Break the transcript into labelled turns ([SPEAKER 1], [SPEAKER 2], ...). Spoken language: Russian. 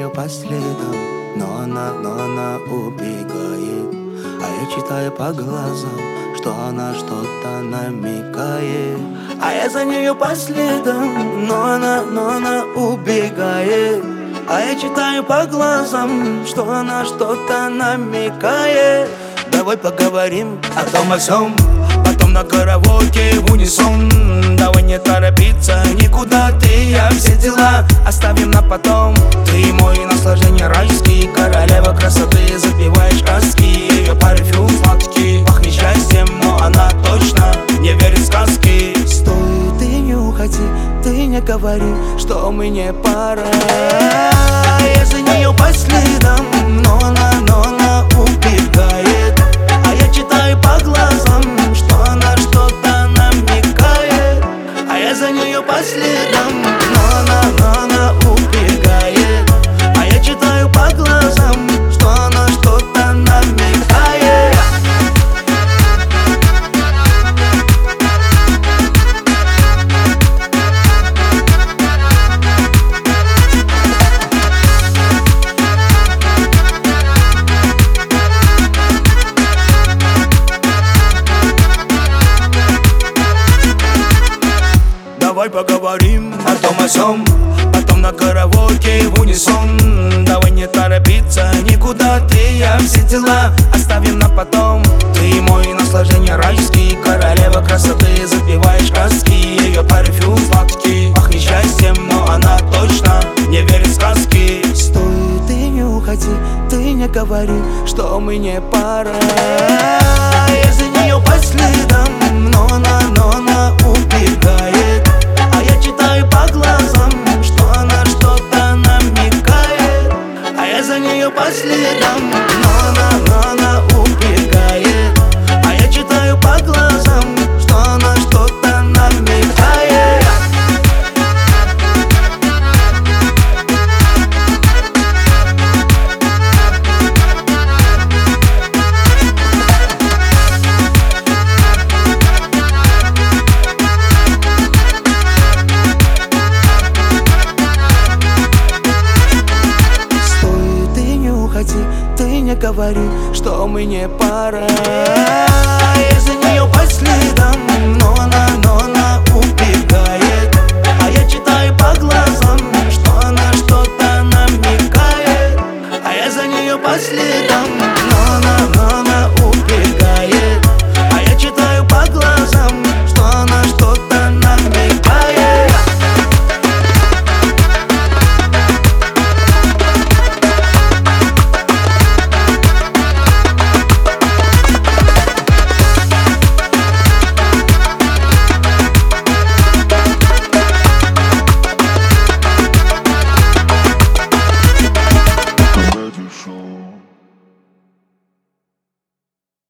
[SPEAKER 1] нее по следам, но она убегает. А я читаю по глазам, что она что-то намекает. А я за нее по следам, но она убегает. А я читаю по глазам, что она что-то намекает. Давай поговорим о том о сём, потом на караоке в унисон. Давай не торопиться никуда, ты и я, все дела оставим на потом. Ты мой наслаждение райский, королева красоты, запиваешь сказки. Ее парфюм сладкий, пахнет счастьем, но она точно не верит в сказки. Стой, ты не уходи, ты не говори, что мы не пара. Я за нее по следам, но она убегает. А я читаю по глазам, что она что-то намекает. А я за нее по следам, но она убегает. А я читаю по глазам, что она что-то намекает. Давай поговорим о том о сём, потом на караоке в унисон. Давай не торопиться никуда, ты и я, все дела оставим на потом. Ты мой наслаждение райский, королева красоты, запиваешь сказки. Ее парфюм сладкий, пахнет счастьем, но она точно не верит в сказки. Стой, ты не уходи, ты не говори, что мы не пара. Я за нее по следам, но она убегает. А я читаю по глазам, что она что-то намекает. А я за нее по следам, но она убегает. А я читаю по глазам, что она что-то намекает. Ты не говори, что мы не пара. Я за нее по следам, но она